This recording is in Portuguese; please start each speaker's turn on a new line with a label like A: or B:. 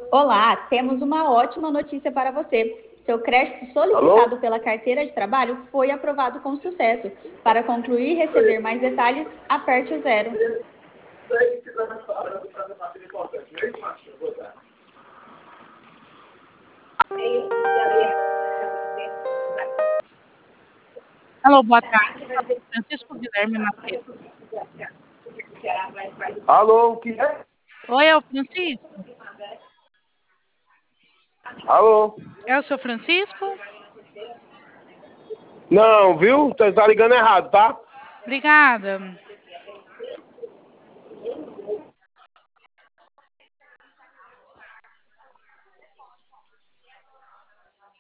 A: Olá, temos uma ótima notícia para você. Seu crédito solicitado pela carteira de trabalho foi aprovado com sucesso. Para concluir e receber mais detalhes, aperte o zero.
B: Alô, boa tarde. Francisco Guilherme Macedo.
C: Alô, o que é?
B: Oi, é o Francisco?
C: Alô?
B: É o seu Francisco?
C: Não, viu? Tá ligando errado, tá?
B: Obrigada.